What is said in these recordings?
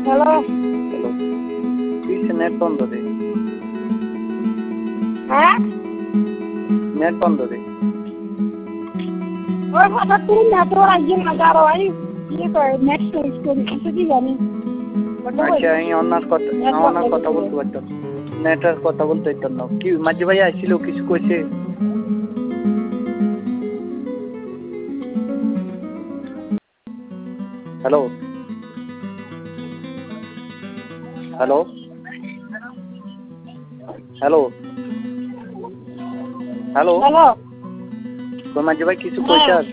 Hello. Hello, please net বন্ধ দে। হ্যাঁ, net বন্ধ দে। ওই হঠাৎ করে নেটওয়ার্ক আসছে না, দাঁড়াও আমি ইয়ে করে নেট চেঞ্জ করি, কিছু কি জানি। আচ্ছা, আমি অন্যার কথা বলতে পারতাম, নেটের কথা বলতে পারতাম না। কি মাঝে ভাই আসছিল, কিছু কইছে? Hello hello hello hello, hello. কই মাঝে ভাই কিছু কইছে? আর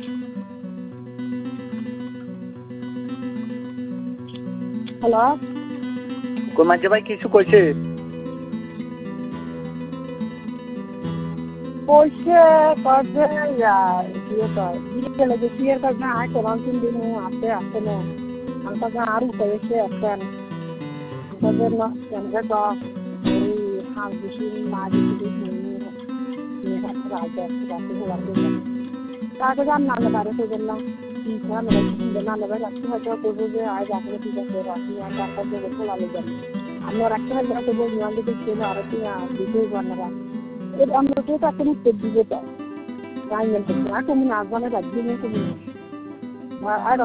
হ্যালো, কই মাঝে ভাই কিছু কইছে? কইছে কইছে ইয়ে কয় বিকেলে যে ক্লিয়ার কাজ না হয় কোরআন তিন দিন আসতে না আমরা যা আরো কয়েছে এখন তাদের না কেন্দ্রে তো এই হাল বেশি না দিতে নিয়ে হাতে রাখতে রাখতে হওয়ার জন্য তাকে জান না বারে তো বললাম না না না রাখতে হয়তো করবো যে আজ আসলে ঠিক আছে রাখি আর তারপর যে বলা যাবে আমরা রাখতে হয় তো বলবো আমাদের ছিল আর দিতেই বানারা এর আমরা তো এখন দিতে চাই রাইমেন্ট না তুমি না জানে রাখবি না তুমি আর